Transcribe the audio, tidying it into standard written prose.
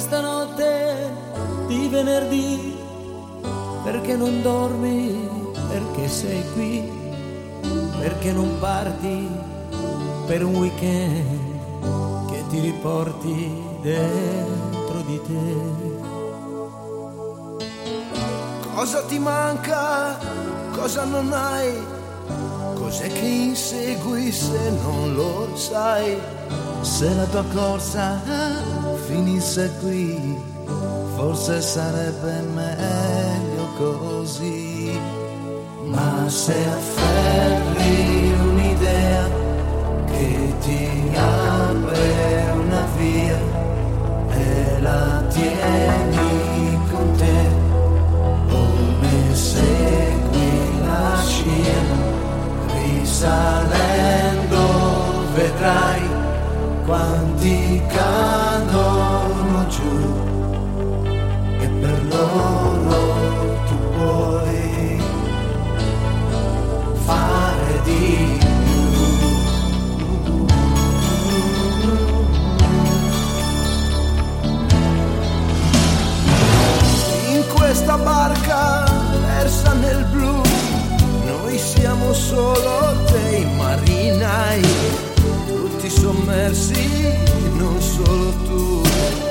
questa notte di venerdì, perché non dormi, perché sei qui, perché non parti per un weekend che ti riporti dentro di te. Cosa ti manca, cosa non hai, cos'è che insegui se non lo sai? Se la tua corsa finisse qui, forse sarebbe meglio così. Ma se afferri un'idea che ti apre una via e la tieni con te, come segui la scia, risalendo vedrai quanti cadono giù, e per loro tu puoi fare di più. In questa barca persa nel blu, noi siamo solo dei marinai, tutti sommersi, non solo tu.